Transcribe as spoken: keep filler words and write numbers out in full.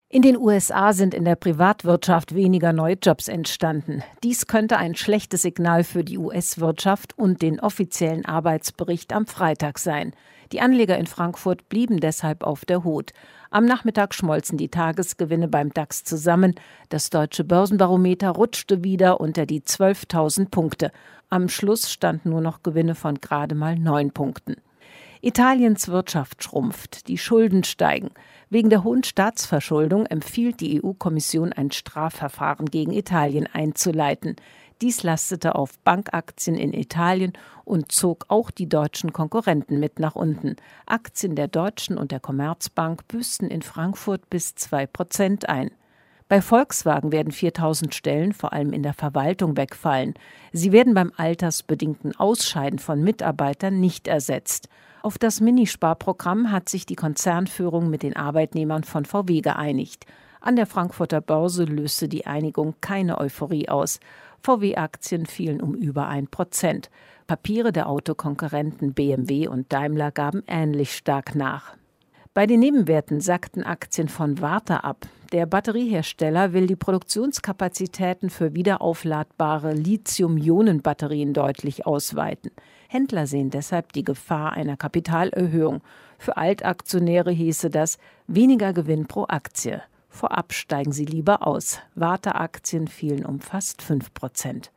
In den U S A sind in der Privatwirtschaft weniger neue Jobs entstanden. Dies könnte ein schlechtes Signal für die U S-Wirtschaft und den offiziellen Arbeitsbericht am Freitag sein. Die Anleger in Frankfurt blieben deshalb auf der Hut. Am Nachmittag schmolzen die Tagesgewinne beim DAX zusammen. Das deutsche Börsenbarometer rutschte wieder unter die zwölftausend Punkte. Am Schluss standen nur noch Gewinne von gerade mal neun Punkten. Italiens Wirtschaft schrumpft, die Schulden steigen. Wegen der hohen Staatsverschuldung empfiehlt die E U-Kommission, ein Strafverfahren gegen Italien einzuleiten. Dies lastete auf Bankaktien in Italien und zog auch die deutschen Konkurrenten mit nach unten. Aktien der Deutschen und der Commerzbank büßten in Frankfurt bis zwei Prozent ein. Bei Volkswagen werden viertausend Stellen vor allem in der Verwaltung wegfallen. Sie werden beim altersbedingten Ausscheiden von Mitarbeitern nicht ersetzt. Auf das Minisparprogramm hat sich die Konzernführung mit den Arbeitnehmern von V W geeinigt. An der Frankfurter Börse löste die Einigung keine Euphorie aus. V W-Aktien fielen um über ein Prozent. Papiere der Autokonkurrenten B M W und Daimler gaben ähnlich stark nach. Bei den Nebenwerten sackten Aktien von Varta ab. Der Batteriehersteller will die Produktionskapazitäten für wiederaufladbare Lithium-Ionen-Batterien deutlich ausweiten. Händler sehen deshalb die Gefahr einer Kapitalerhöhung. Für Altaktionäre hieße das weniger Gewinn pro Aktie. Vorab steigen sie lieber aus. Varta-Aktien fielen um fast fünf Prozent.